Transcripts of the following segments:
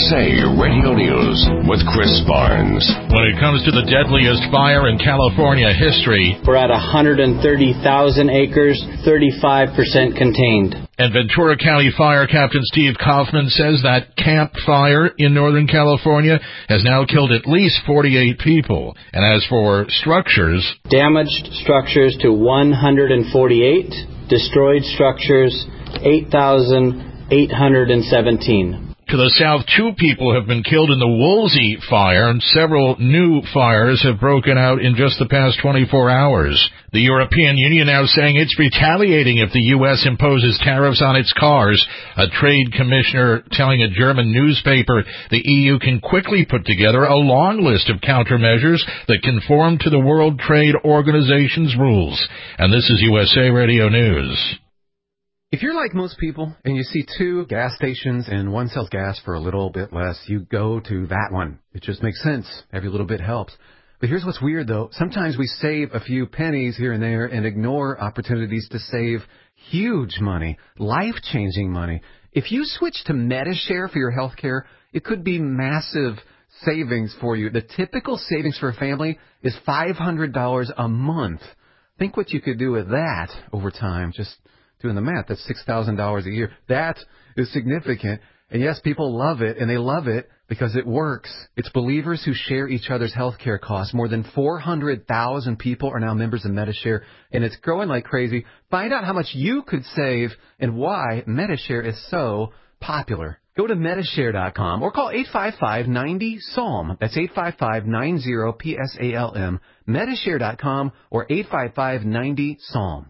USA Radio News with Chris Barnes. When it comes to the deadliest fire in California history, we're at 130,000 acres, 35% contained. And Ventura County Fire Captain Steve Kaufman says that Camp Fire in Northern California has now killed at least 48 people. And as for structures, damaged structures to 148, destroyed structures 8,817. To the south, 2 people have been killed in the Woolsey fire, and several new fires have broken out in just the past 24 hours. The European Union now saying it's retaliating if the U.S. imposes tariffs on its cars. A trade commissioner telling a German newspaper the EU can quickly put together a long list of countermeasures that conform to the World Trade Organization's rules. And this is USA Radio News. If you're like most people and you see 2 gas stations and one sells gas for a little bit less, you go to that one. It just makes sense. Every little bit helps. But here's what's weird, though. Sometimes we save a few pennies here and there and ignore opportunities to save huge money, life-changing money. If you switch to Medi-Share for your health care, it could be massive savings for you. The typical savings for a family is $500 a month. Think what you could do with that over time. Just doing the math, that's $6,000 a year. That is significant. And yes, people love it, and they love it because it works. It's believers who share each other's health care costs. More than 400,000 people are now members of Medi-Share, and it's growing like crazy. Find out how much you could save and why Medi-Share is so popular. Go to Medi-Share.com or call 855-90-PSALM. That's 855-90-PSALM. Medi-Share.com or 855-90-PSALM.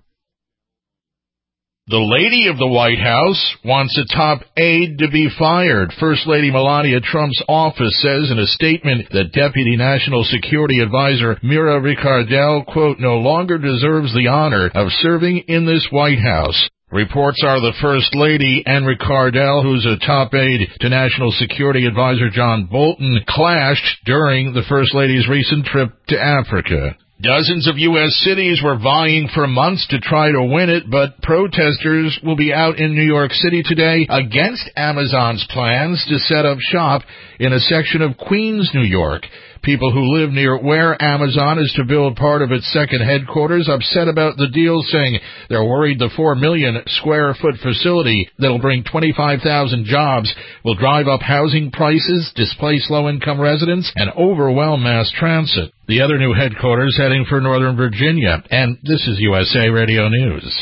The lady of the White House wants a top aide to be fired. First Lady Melania Trump's office says in a statement that Deputy National Security Advisor Mira Ricardel, quote, no longer deserves the honor of serving in this White House. Reports are the First Lady and Ricardel, who's a top aide to National Security Advisor John Bolton, clashed during the First Lady's recent trip to Africa. Dozens of U.S. cities were vying for months to try to win it, but protesters will be out in New York City today against Amazon's plans to set up shop in a section of Queens, New York. People who live near where Amazon is to build part of its second headquarters upset about the deal, saying they're worried the 4 million square foot facility that'll bring 25,000 jobs will drive up housing prices, displace low-income residents, and overwhelm mass transit. The other new headquarters heading for Northern Virginia. And this is USA Radio News.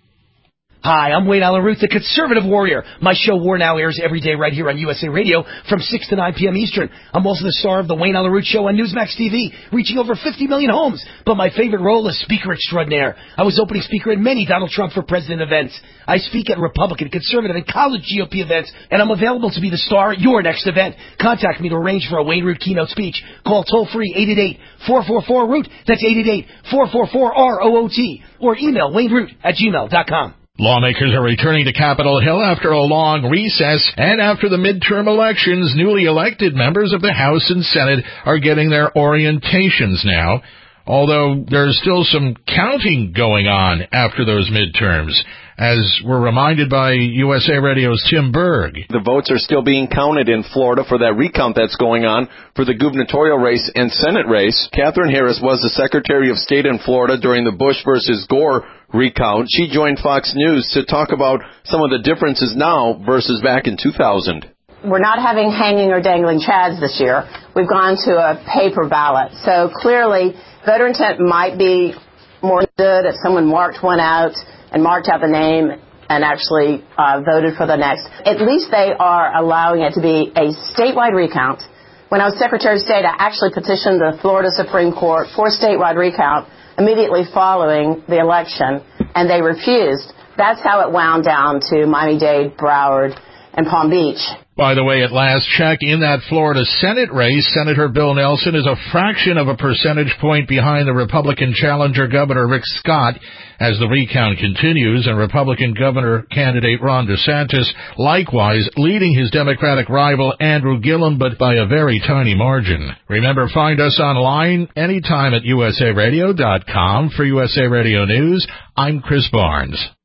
Hi, I'm Wayne Allen Root, the conservative warrior. My show War Now airs every day right here on USA Radio from 6 to 9 p.m. Eastern. I'm also the star of the Wayne Allen Root Show on Newsmax TV, reaching over 50 million homes. But my favorite role is Speaker Extraordinaire. I was opening speaker at many Donald Trump for President events. I speak at Republican, conservative, and college GOP events, and I'm available to be the star at your next event. Contact me to arrange for a Wayne Root keynote speech. Call toll-free 888-444-ROOT. That's 888-444-ROOT. Or email wayneroot@gmail.com. Lawmakers are returning to Capitol Hill after a long recess, and after the midterm elections, newly elected members of the House and Senate are getting their orientations now, although there's still some counting going on after those midterms, as we're reminded by USA Radio's Tim Berg. The votes are still being counted in Florida for that recount that's going on for the gubernatorial race and Senate race. Katherine Harris was the Secretary of State in Florida during the Bush versus Gore recount. She joined Fox News to talk about some of the differences now versus back in 2000. We're not having hanging or dangling chads this year. We've gone to a paper ballot. So clearly, voter intent might be more good if someone marked one out and marked out the name and actually voted for the next. At least they are allowing it to be a statewide recount. When I was Secretary of State, I actually petitioned the Florida Supreme Court for a statewide recount immediately following the election, and they refused. That's how it wound down to Miami-Dade, Broward, and Palm Beach. By the way, at last check, in that Florida Senate race, Senator Bill Nelson is a fraction of a percentage point behind the Republican challenger Governor Rick Scott as the recount continues, and Republican governor candidate Ron DeSantis likewise leading his Democratic rival Andrew Gillum, but by a very tiny margin. Remember, find us online anytime at usaradio.com. For USA Radio News, I'm Chris Barnes.